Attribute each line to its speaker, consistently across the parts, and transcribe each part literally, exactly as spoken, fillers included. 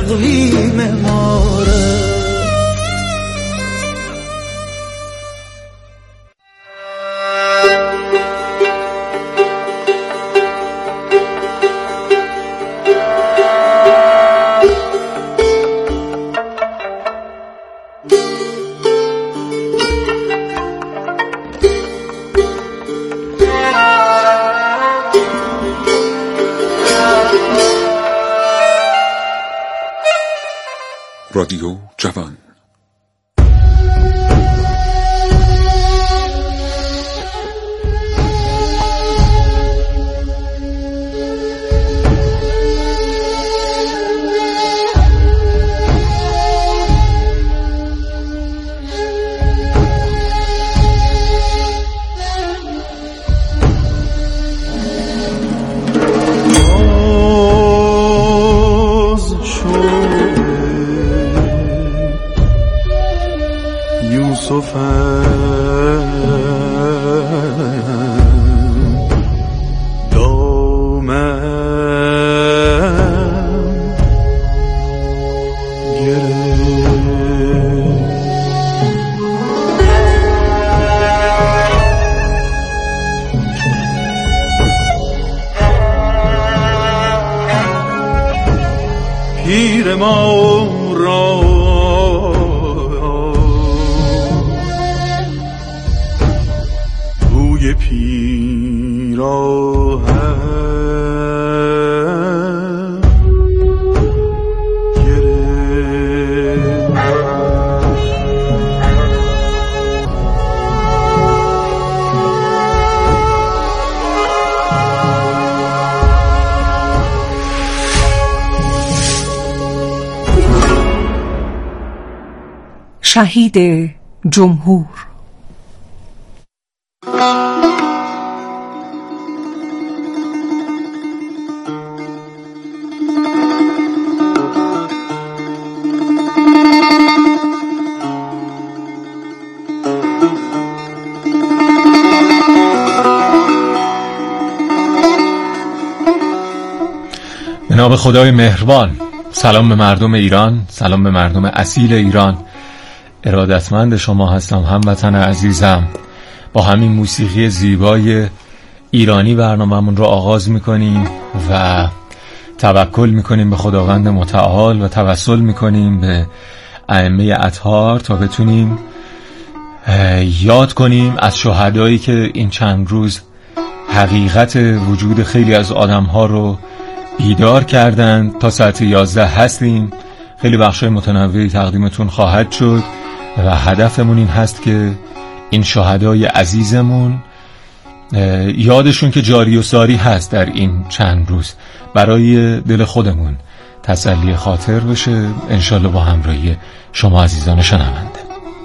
Speaker 1: تقویم ماره.
Speaker 2: رادیو جوان.
Speaker 1: پیر ما را بوی پیراهن گرفت.
Speaker 3: شهید جمهور.
Speaker 4: به نام خدای مهربان. سلام به مردم ایران، سلام به مردم اصیل ایران. ارادتمند شما هستم هموطن عزیزم. با همین موسیقی زیبای ایرانی برنامه‌مون رو آغاز میکنیم و توکل میکنیم به خداوند متعال و توسل میکنیم به ائمه اطهار تا بتونیم یاد کنیم از شهدایی که این چند روز حقیقت وجود خیلی از آدم‌ها رو بیدار کردند. تا ساعت یازده هستیم. خیلی بخشای متنوعی تقدیمتون خواهد شد و هدفمون این هست که این شهدای عزیزمون یادشون که جاری و ساری هست در این چند روز برای دل خودمون تسلی خاطر بشه، انشالله با همراهی شما عزیزان شنونده.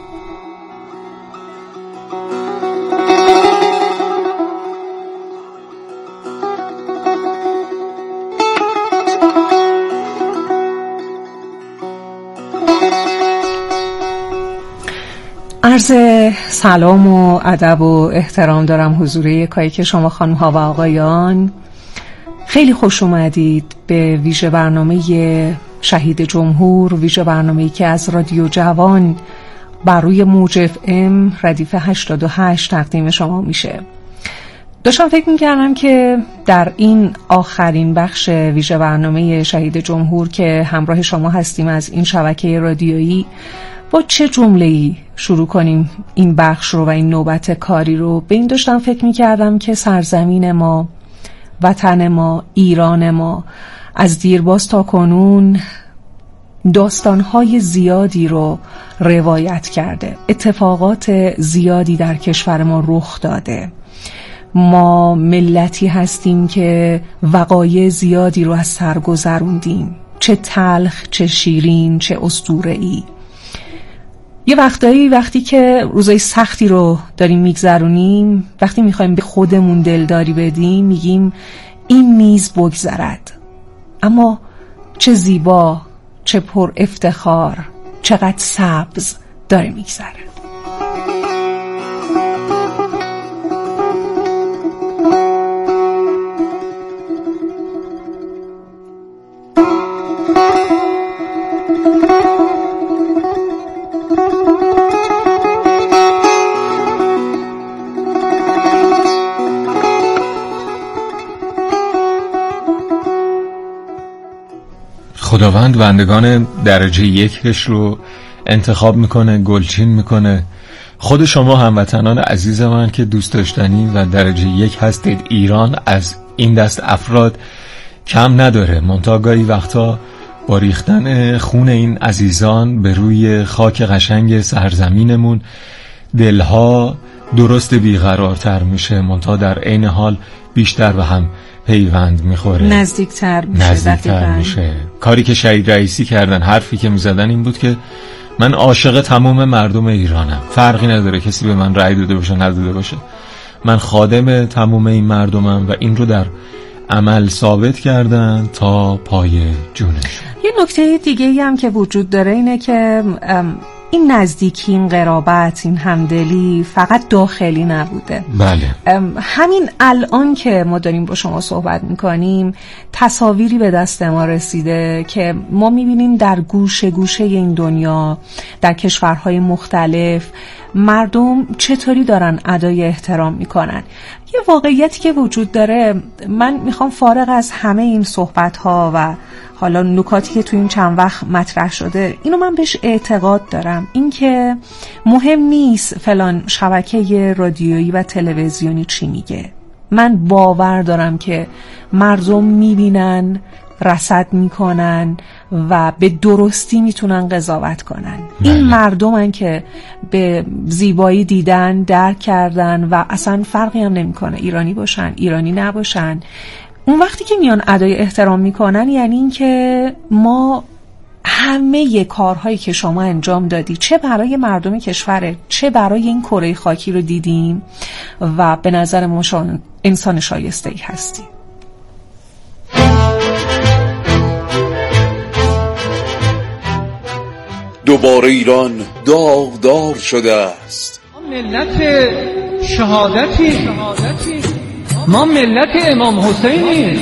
Speaker 3: عرض سلام و ادب و احترام دارم حضور یکایی که شما خانم ها و آقایان. خیلی خوش اومدید به ویژه برنامه شهید جمهور، ویژه برنامه‌ای که از رادیو جوان بر روی موج اف ام ردیف هشتاد و هشت تقدیم شما میشه. داشتم فکر میکردم که در این آخرین بخش ویژه برنامه شهید جمهور که همراه شما هستیم از این شبکه رادیویی، با چه جمله‌ای شروع کنیم این بخش رو و این نوبت کاری رو. به این داشتم فکر می‌کردم که سرزمین ما، وطن ما، ایران ما از دیرباز تا کنون داستان‌های زیادی رو روایت کرده. اتفاقات زیادی در کشور ما رخ داده. ما ملتی هستیم که وقایع زیادی رو از سر گذروندیم، چه تلخ، چه شیرین، چه اسطوره‌ای. یه وقتایی وقتی که روزای سختی رو داریم میگذرونیم، وقتی میخوایم به خودمون دلداری بدیم، میگیم این نیز بگذرد. اما چه زیبا، چه پر افتخار، چقدر سبز داره میگذره.
Speaker 4: خداوند بندگان درجه یکش رو انتخاب میکنه، گلچین میکنه. خود شما هموطنان عزیز من که دوست داشتنی و درجه یک هستید، ایران از این دست افراد کم نداره. منتها گاهی وقتا با ریختن خون این عزیزان به روی خاک قشنگ سرزمینمون دلها درست بیقرارتر میشه، منتها در عین حال بیشتر به هم پیوند میخوره،
Speaker 3: نزدیکتر میشه.
Speaker 4: نزدیکتر میشه. کاری که شهید رئیسی کردن، حرفی که میزدن این بود که من عاشق تمام مردم ایرانم، فرقی نداره کسی به من رأی داده باشه نداده باشه، من خادم تمام این مردمم و این رو در عمل ثابت کردن تا پای جونشون.
Speaker 3: یه نکته دیگه هم که وجود داره اینه که این نزدیکی، این قرابت، این همدلی فقط داخلی نبوده.
Speaker 4: بله.
Speaker 3: همین الان که ما داریم با شما صحبت میکنیم تصاویری به دست ما رسیده که ما میبینیم در گوشه گوشه این دنیا، در کشورهای مختلف مردم چطوری دارن ادای احترام میکنن. یه واقعیتی که وجود داره، من میخوام فارغ از همه این صحبت ها و حالا نکاتی که تو این چند وقت مطرح شده، اینو من بهش اعتقاد دارم، این که مهم نیست فلان شبکه رادیویی و تلویزیونی چی میگه. من باور دارم که مردم میبینن، رصد میکنن و به درستی میتونن قضاوت کنن. این مردمن که به زیبایی دیدن، درک کردن و اصلا فرقی هم نمیکنه ایرانی باشن ایرانی نباشن. اون وقتی که میان ادای احترام میکنن یعنی این که ما همه کارهایی که شما انجام دادی، چه برای مردم کشور، چه برای این کره خاکی رو دیدیم و به نظر ما انسان شایسته ای هستی.
Speaker 2: دوباره ایران داغدار شده است.
Speaker 5: ملت شهادتی، ما ملت امام حسینی،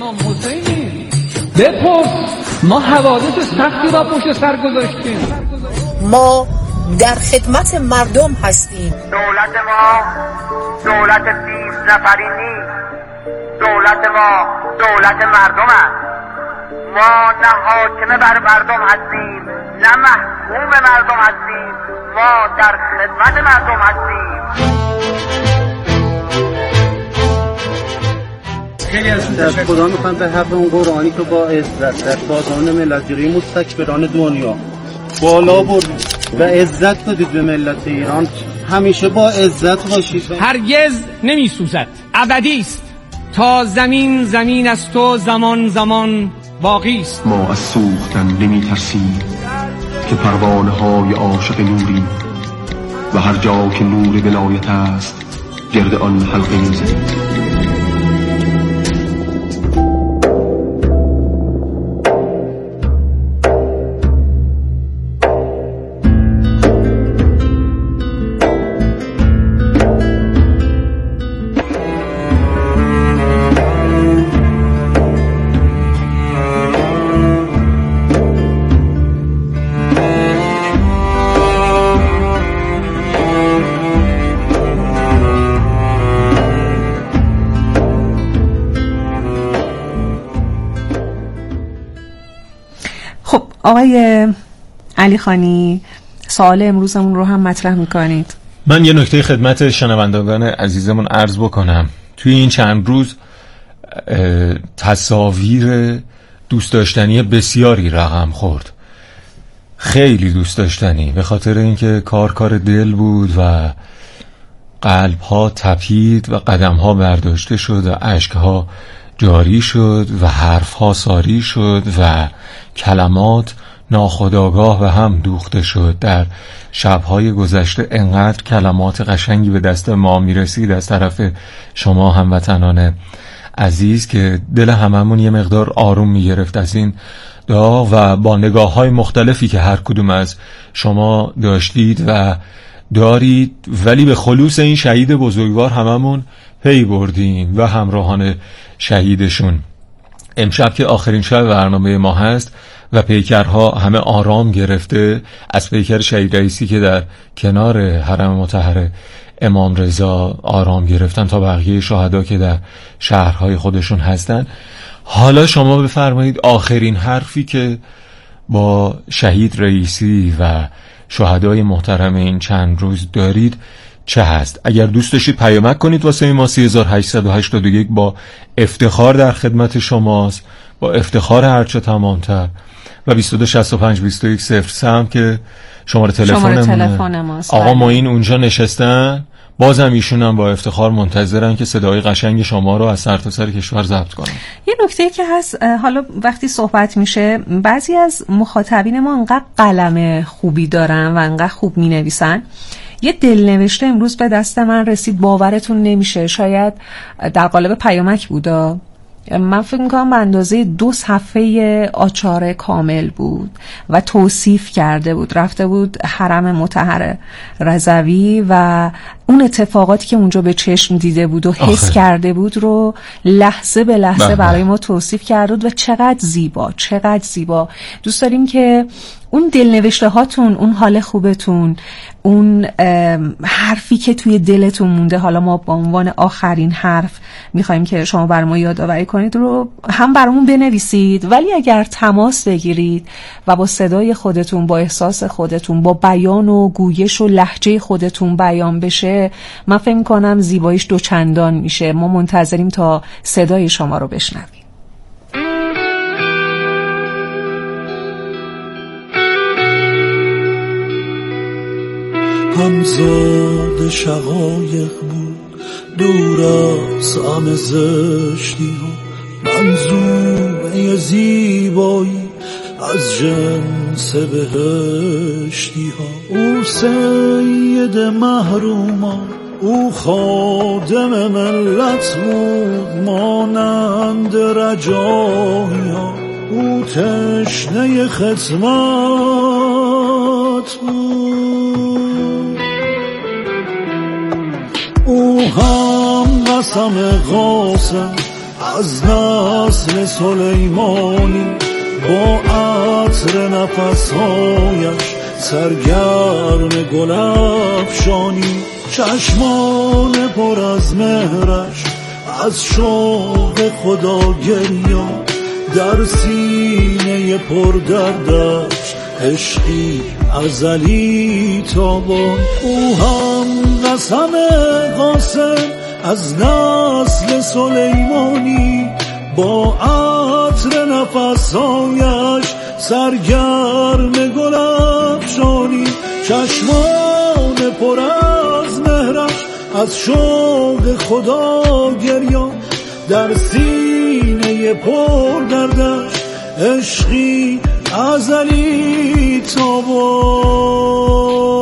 Speaker 5: بپرس ما حوادث سختی را پشت سر گذاشتیم.
Speaker 6: ما در خدمت مردم هستیم.
Speaker 7: دولت ما دولت بیست نفری نیست، دولت ما دولت مردم است. ما نه حاکم بر مردم هستیم نه محکوم مردم هستیم، ما در خدمت مردم هستیم.
Speaker 8: خیلی از خدا میخوام به حق اون قرآنی که با عزت در بازان ملت‌گیری مستکبران دنیا بالا بردید و عزت دادید به ملت ایران، همیشه با عزت باشید.
Speaker 5: هرگز نمیسوزد، ابدی است. تا زمین زمین است و زمان زمان باقی است.
Speaker 9: ما از سوختن نمی ترسیم که پروانه های عاشق نوری و هر جا که نور ولایت است گرد آن حلقه می زنیم.
Speaker 3: آقای علی خانی، سوال امروزمون رو هم مطرح میکنید.
Speaker 4: من یه نکته خدمت شنوندگان عزیزمون عرض بکنم. توی این چند روز تصاویر دوست داشتنی بسیاری رقم خورد، خیلی دوست داشتنی، به خاطر اینکه کار کار دل بود و قلب ها تپید و قدم ها برداشته شد و اشک ها جاری شد و حرف ها ساری شد و کلمات ناخودآگاه به هم دوخته شد. در شبهای گذشته انقدر کلمات قشنگی به دست ما میرسید از طرف شما هموطنان عزیز که دل هممون یه مقدار آروم میگرفت از این دعا و با نگاه های مختلفی که هر کدوم از شما داشتید و دارید، ولی به خلوص این شهید بزرگوار هممون پی بردیم و همراهان شهیدشون. امشب که آخرین شب برنامه ما هست و پیکرها همه آرام گرفته، از پیکر شهید رئیسی که در کنار حرم مطهر امام رضا آرام گرفتن تا بقیه شهدا که در شهرهای خودشون هستن، حالا شما بفرمایید آخرین حرفی که با شهید رئیسی و شهدای محترم این چند روز دارید چه هست؟ اگر دوست داشتید پیامک کنید واسه ما سه هزار و هشتصد و هشتاد و یک با افتخار در خدمت شماست، با افتخار هرچه تمامتر، و بیست و دو شصت و پنج بیست و یک صفر سه هم که شماره تلفن ماست. آقا معین اونجا نشستن، بازم ایشون هم با افتخار منتظرن که صدای قشنگ شما رو از سرتاسر کشور ضبط کنن.
Speaker 3: یه نکته که هست، حالا وقتی صحبت میشه بعضی از مخاطبین ما انقدر قلم خوبی دارن و انقدر خوب مینویسن، یه دلنوشته امروز به دست من رسید، باورتون نمیشه، شاید در قالب پیامک بودا، من فکر میکنم به اندازه دو صفحه آچار کامل بود و توصیف کرده بود، رفته بود حرم مطهر رضوی و اون اتفاقاتی که اونجا به چشم دیده بود و حس آخه. کرده بود رو لحظه به لحظه برای ما توصیف کرده بود و چقدر زیبا، چقدر زیبا. دوست داریم که اون دلنوشته هاتون، اون حال خوبتون، اون حرفی که توی دلتون مونده، حالا ما با عنوان آخرین حرف میخوایم که شما بر ما یادآوری کنید، رو هم برامون بنویسید، ولی اگر تماس بگیرید و با صدای خودتون، با احساس خودتون، با بیان و گویش و لهجه خودتون بیان بشه، من فکر میکنم زیباییش دوچندان میشه. ما منتظریم تا صدای شما رو بشنویم.
Speaker 1: همزاد شقایق بود دور از همه زشتی ها، منظومه زیبایی از جنس بهشتی ها. او سید محرومان، او خادم ملت بود مانند رجایی ها، او تشنه خدمت بود. او هم قسم قاسم از نسل سلیمانی، با عطر نفسهایش سرگرم گل افشانی، چشمان پر از مهرش از شوق خدا گریان، در سینه پر دردش عشقی ازلی تابان. او هم قسم قاسم از نسل سلیمانی، با عطر نفسهایش سرگرم گل افشانی، چشمان پر از مهرش از شوق خدا گریان، در سینه پر دردش عشقی ازلی تابان.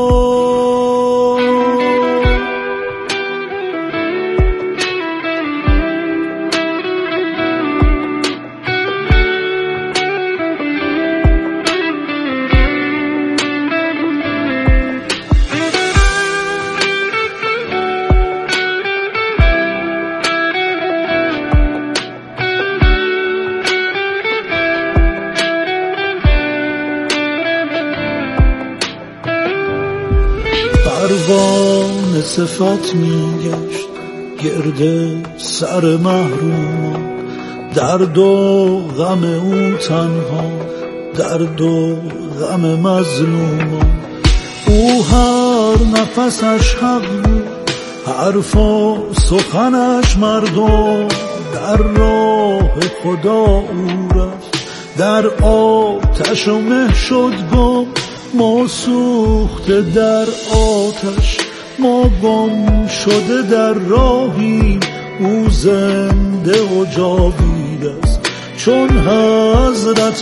Speaker 1: پروانه صفت میگشت گرد سر محرومان، درد و غم او تنها، درد و غم مظلومان. او هر نفسش حق بود، حرف و سخنش مردم، در راه خدا او رفت، در آتش و مه شد گم. ما سوخته در آتش، ما گم شده در راهی، او زنده و جاوید است چون حضرت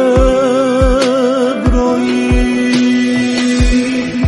Speaker 1: ابراهیم.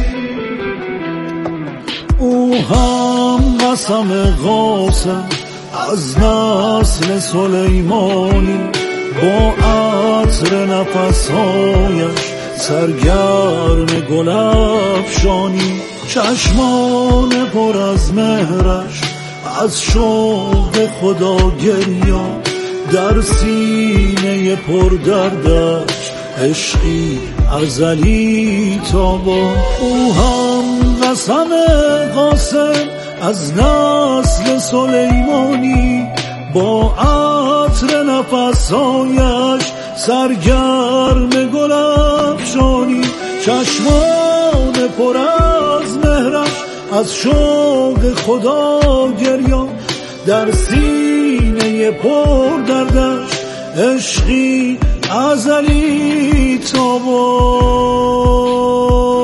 Speaker 1: او هم قسم قاسم از نسل سلیمانی، با عطر نفسهایش سرگرم گل افشانی، چشمان پر از مهرش از شوق خدا گریان، در سینه پر دردش عشقی ازلی تابان. او هم قسم قاسم از نسل سلیمانی، با عطر نفسهایش سرگرم گل افشانی، چشمان پر از مهرش از شوق خدا گریان، در سینه پر دردش عشقی ازلی تابان.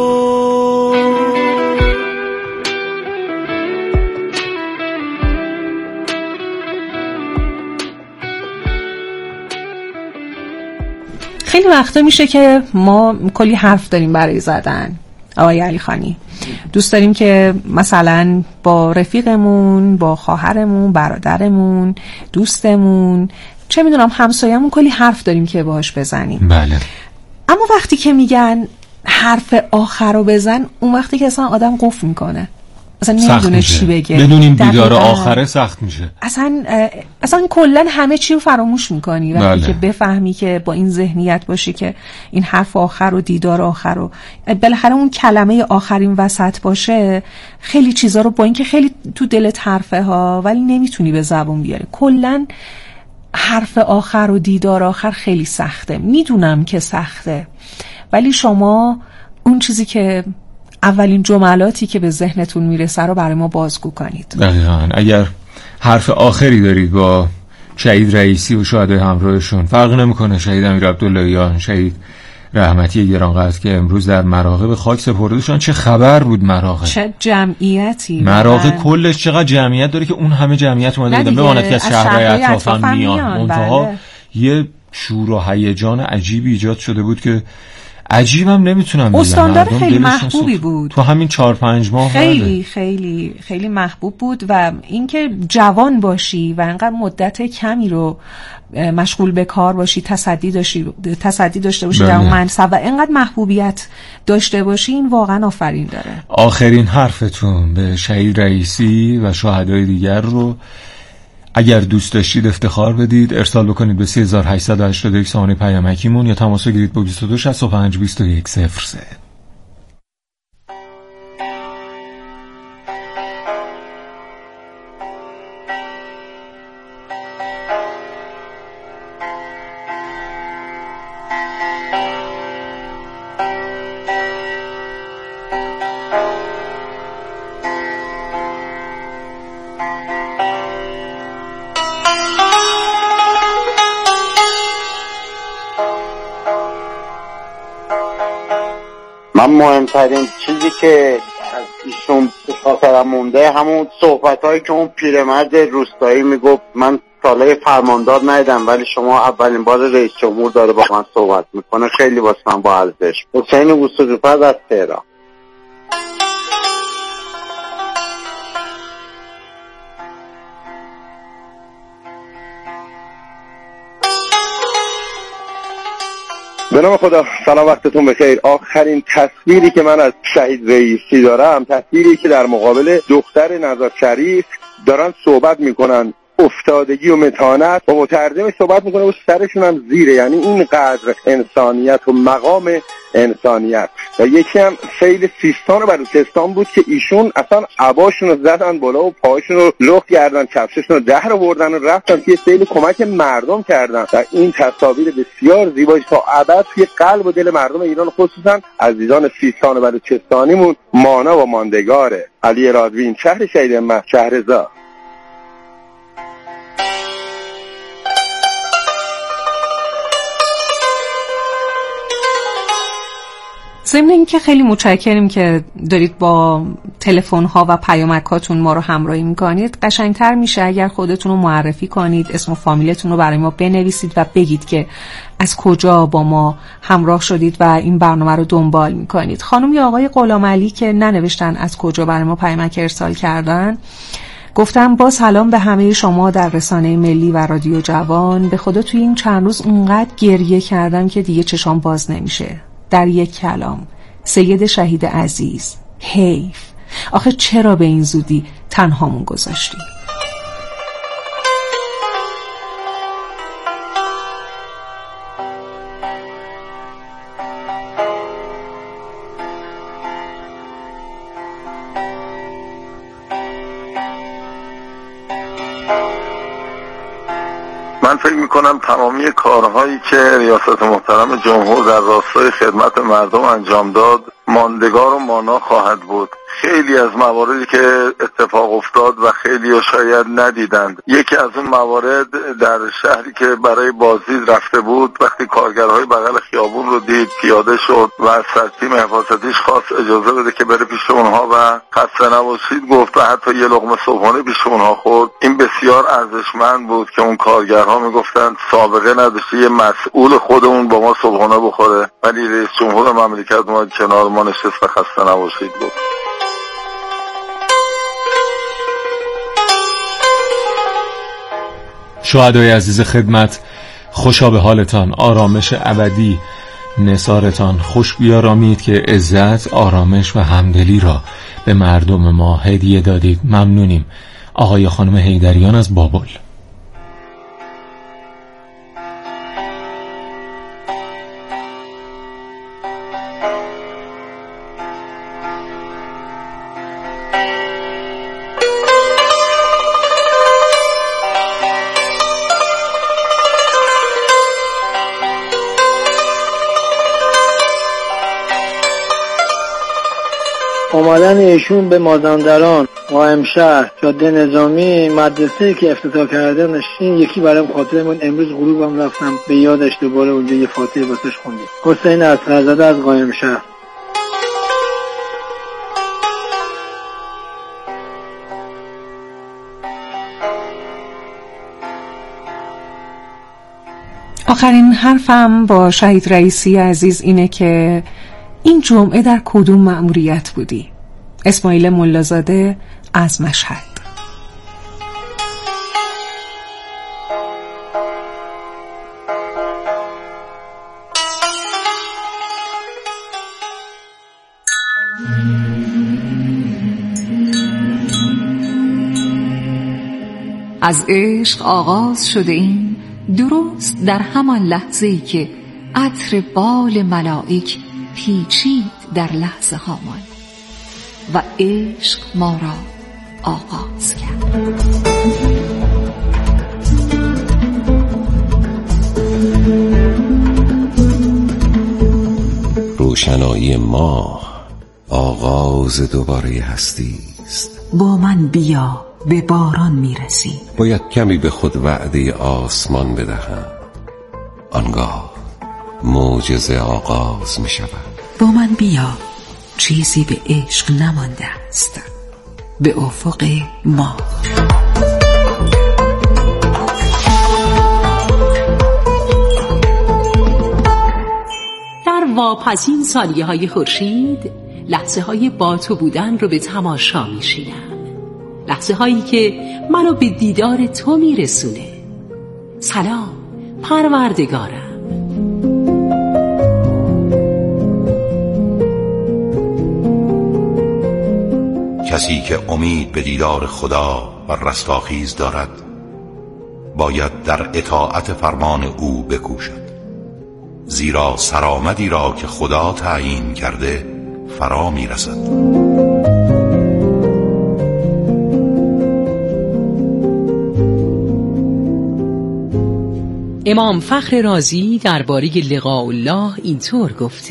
Speaker 3: خیلی وقتا میشه که ما کلی حرف داریم برای زدن. آقای علیخانی دوست داریم که مثلا با رفیقمون، با خواهرمون، برادرمون، دوستمون، چه میدونم همسایه‌مون کلی حرف داریم که باهاش بزنیم.
Speaker 4: بله.
Speaker 3: اما وقتی که میگن حرف آخر رو بزن، اون وقتی که اصلا آدم قفل میکنه، اصلا نمیدونه چی بگه.
Speaker 4: بدون این دیدار آخره سخت میشه.
Speaker 3: اصلا اصلا کلا همه چی رو فراموش میکنی وقتی بله. که بفهمی که با این ذهنیت باشی که این حرف آخر و دیدار آخر رو بالاخره اون کلمه آخرین وسط باشه، خیلی چیزا رو با اینکه خیلی تو دلت حرفه ها ولی نمیتونی به زبون بیاری. کلا حرف آخر و دیدار آخر خیلی سخته، میدونم که سخته، ولی شما اون چیزی که اولین جملاتی که به ذهنتون میرسه رو برای ما بازگو کنید.
Speaker 4: دقیقاً. اگر حرف آخری دارید با شهید رئیسی و شهدای همراهشون، فرق نمیکنه شهید امیر عبداللهیان، شهید رحمتی گرانقدر که امروز در مراغه به خاک سپرده شدن، چه خبر بود مراغه،
Speaker 3: چه جمعیتی
Speaker 4: مراغه من... کلش چقدر جمعیت داره که اون همه جمعیت اومده بودن، بماند که از شهرهای اطرافم میان. منتها بله. یه شور و هیجان عجیبی ایجاد شده بود که عجیبم نمیتونم بگم.
Speaker 3: استاندار خیلی محبوبی بود
Speaker 4: تو همین چهار پنج ماه.
Speaker 3: خیلی برده. خیلی خیلی محبوب بود و اینکه جوان باشی و انقدر مدت کمی رو مشغول به کار باشی، تصدی داشتی تصدی داشته باشی در اون منصب و انقدر محبوبیت داشته باشی، این واقعا آفرین داره.
Speaker 4: آخرین حرفتون به شهید رئیسی و شهدای دیگر رو اگر دوست داشتید افتخار بدید، ارسال بکنید به سه هزار و هشتصد و هشتاد و یک سامانه پیامکیمون یا تماس بگیرید با بیست و دو شصت و پنج بیست و یک صفر سه.
Speaker 10: من مهمترین چیزی که از ایشون به خاطرم مونده همون صحبت‌هایی که اون پیرمرد روستایی میگفت. من سالهای فرماندار ندیدم ولی شما اولین بار رئیس جمهور داره با من صحبت میکنه، خیلی واسه من با ارزش. حسین وسوق‌فر از تهران.
Speaker 11: به نام خدا، سلام، وقتتون بخیر. آخرین تصویری که من از شهید رئیسی دارم تصویری که در مقابل دختر نزار شریف دارن صحبت میکنن، افتادگی و متانت، و مترجمش صحبت میکنه و سرشون هم زیره، یعنی اینقدر انسانیت و مقام انسانیت. و یکی هم خیلی سیستان و بلوچستان بود که ایشون اصلا عباشون رو زدن بالا و پاهاشون رو لخت کردن، کفششون رو در آوردن و رفتن که خیلی کمک مردم کردن. و این تصاویر بسیار زیبایی تا ابد توی قلب و دل مردم ایران، خصوصا عزیزان سیستان و بلوچستانیمون مانا و ماندگاره. علی رادوین، شهر شهید مه، شهرزاد.
Speaker 3: ضمن اینکه خیلی متشکریم که دارید با تلفن ها و پیامک هاتون ما رو همراهی میکنید، قشنگتر میشه اگر خودتون رو معرفی کنید، اسم و فامیلتون رو برای ما بنویسید و بگید که از کجا با ما همراه شدید و این برنامه رو دنبال میکنید. خانم یا آقای غلامعلی که ننوشتن از کجا برای ما پیامک ارسال کردن، گفتم با سلام به همه شما در رسانه ملی و رادیو جوان. به خدا توی این چند روز اونقدر گریه کردم که دیگه چشام باز نمیشه. در یک کلام، سید شهید عزیز، حیف. آخه چرا به این زودی تنهامون گذاشتی؟
Speaker 12: میکنم تمامی کارهایی که ریاست محترم جمهور در راستای خدمت مردم انجام داد ماندگار و مانا خواهد بود. خیلی از مواردی که اتفاق افتاد و خیلی شاید ندیدند، یکی از اون موارد در شهری که برای بازدید رفته بود، وقتی کارگرهای بغل خیابون رو دید پیاده شد و از سرتیم حفاظتیش خواست اجازه بده که بره پیش اونها و خسته نباشید گفت و حتی یه لقمه صبحانه پیش اونها خورد. این بسیار ارزشمند بود که اون کارگرها میگفتند سابقه نداشته یه مسئول خودمون با ما صبحانه بخوره، ولی رئیس جمهور مملکت ما کنار ما نشست و خسته نباشید گفت.
Speaker 4: شهدای عزیز خدمت، خوشا به حالتان، آرامش ابدی نثارتان خوش بیارامید که عزت، آرامش و همدلی را به مردم ما هدیه دادید. ممنونیم. آقای خانم حیدریان از بابل.
Speaker 13: اومدن ایشون به مازندران، قائم شهر، جاده نظامی، مدرسه که افتتاح کردنش، این یکی برام خاطره من. امروز غروبم رفتم به یادش، دوباره اونجا یه فاتحه واسش خوندیم. حسین اصغرزاده از قائم شهر.
Speaker 3: آخرین حرفم با شهید رئیسی عزیز اینه که این جمعه در کدوم مأموریت بودی؟ اسماعیل ملازاده از مشهد.
Speaker 14: از عشق آغاز شده این درست در همان لحظه‌ای که عطر بال ملائک پیچید در لحظه هامان و عشق ما را آغاز کرد.
Speaker 15: روشنایی ماه آغاز دوباره هستی است.
Speaker 16: با من بیا به باران میرسی.
Speaker 15: باید کمی به خود وعده آسمان بدهم، آنگاه معجزه آغاز می شود.
Speaker 16: با من بیا، چیزی به عشق نمانده است، به افق ما.
Speaker 17: در واپسین ثانیه های خورشید لحظه های با تو بودن رو به تماشا می شینم، لحظه هایی که منو به دیدار تو می رسونه. سلام پروردگارم.
Speaker 18: کسی که امید به دیدار خدا و رستاخیز دارد باید در اطاعت فرمان او بکوشد، زیرا سرآمدی را که خدا تعیین کرده فرا می رسد.
Speaker 17: امام فخر رازی درباره لقاء الله اینطور گفته: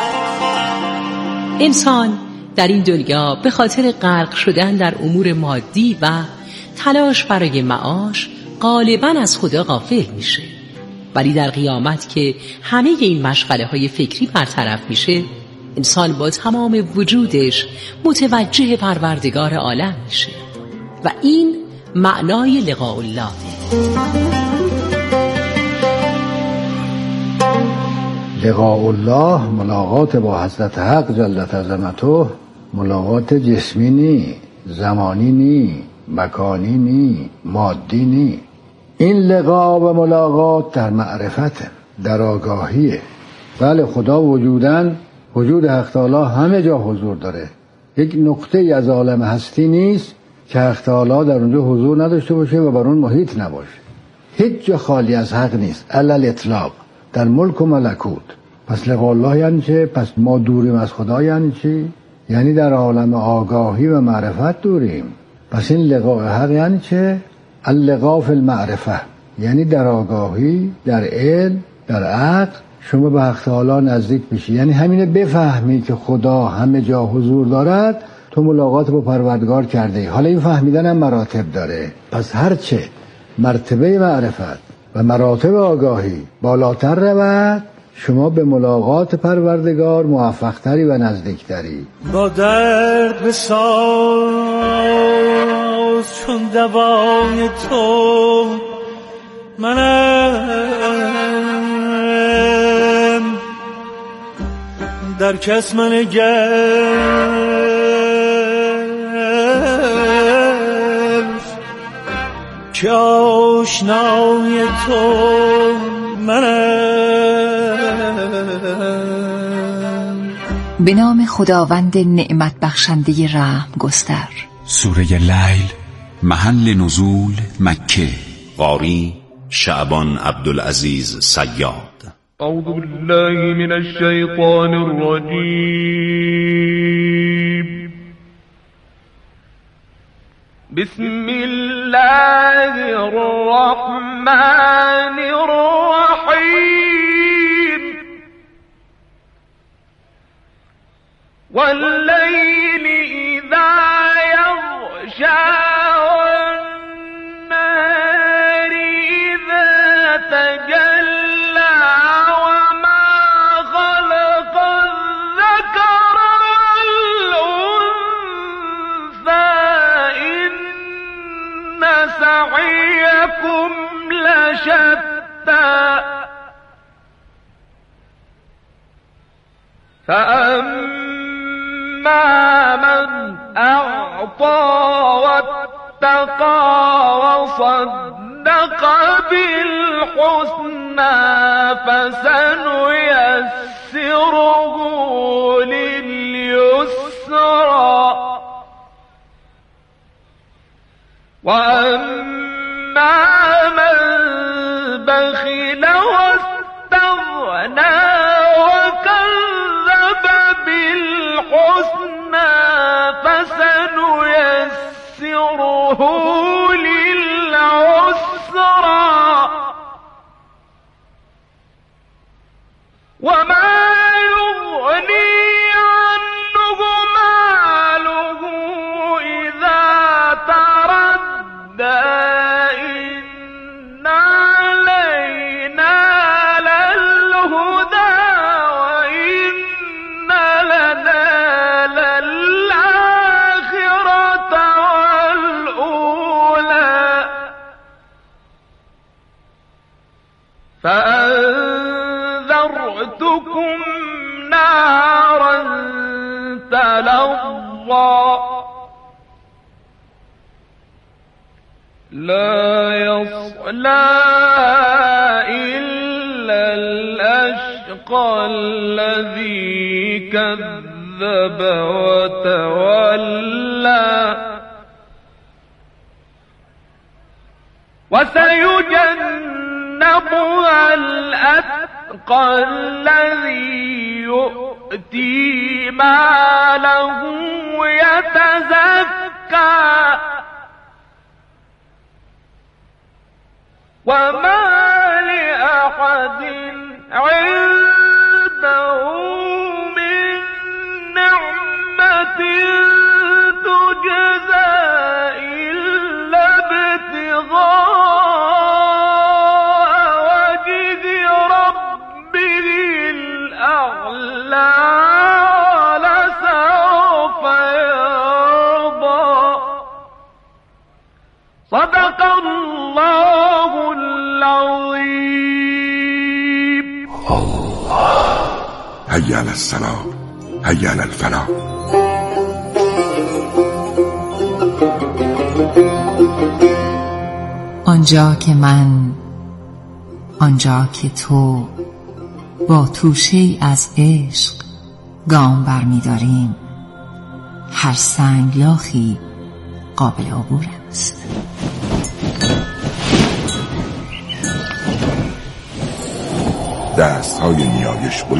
Speaker 17: انسان در این دنیا به خاطر غرق شدن در امور مادی و تلاش برای معاش غالباً از خدا غافل میشه، ولی در قیامت که همه این مشغله های فکری برطرف میشه، انسان با تمام وجودش متوجه پروردگار عالم میشه و این معنای لقاء الله.
Speaker 19: لقاء الله ملاقات با حضرت حق جل عظمته، ملاقات جسمی نی، زمانی نی، مکانی نی، مادی نی. این لقاء و ملاقات در معرفت، در آگاهیه. بله خدا وجودن، وجود حق تعالی همه جا حضور داره. یک نقطه ای از عالم هستی نیست که حق تعالی در اونجا حضور نداشته باشه و بر اون محیط نباشه. هیچ جا خالی از حق نیست، علل اطلاق، در ملک و ملکوت. پس لقاء الله یعنی چه؟ پس ما دوریم از خدا یعنی چی؟ یعنی در عالم آگاهی و معرفت دوریم. پس این لقاء حق یعنی چه؟ اللقاء فی المعرفه، یعنی در آگاهی، در علم، در عقل شما به حق تعالی نزدیک میشی. یعنی همینه بفهمی که خدا همه جا حضور دارد، تو ملاقات با پروردگار کرده ای. حالا این فهمیدن هم مراتب داره. پس هرچه مرتبه معرفت و مراتب آگاهی بالاتر رود، شما به ملاقات پروردگار موفقتری و نزدیکتری.
Speaker 1: با درد بساز چون دوای تو منم، در کس منگر که آشنای تو منم.
Speaker 14: به نام خداوند نعمت بخشنده رحم گستر.
Speaker 20: سوره لیل، محل نزول مکه.
Speaker 18: قاری شعبان عبدالعزیز صیاد.
Speaker 21: اعوذ بالله من الشیطان الرجیم. بسم الله الرحمن الرحیم. واللیل اذا یغشی والنهار اذا تجلی وما خلق الذکر والانثى ان سعیکم لشتی فأما من أعطى واتقى وصدق بالحسنى فسنيسره لليسرى وأما من بخل واستغنى وكذب بالحسنى فسنيسره للعسرى وما يغني عنه ماله إذا تردى إن علينا للهدى وإن لنا للآخرة والأولى فأنذرتكم نارا تلظى لا يصلى إلا الأشقى الذي كذب وتولى وسيجنبها الأتقى الذي يؤتي ماله يتزكى وما لأحد عنده من نعمة تجزى إلا ابتغاء وجه ربه الأعلى لسوف يرضى. صدق الله العظيم.
Speaker 18: الله هيا على السلام هيا على الفلاح.
Speaker 16: آنجا که من، آنجا که تو با توشه‌ای از عشق گام برمی داریم، هر سنگلاخی قابل عبور است.
Speaker 18: دست های نیایش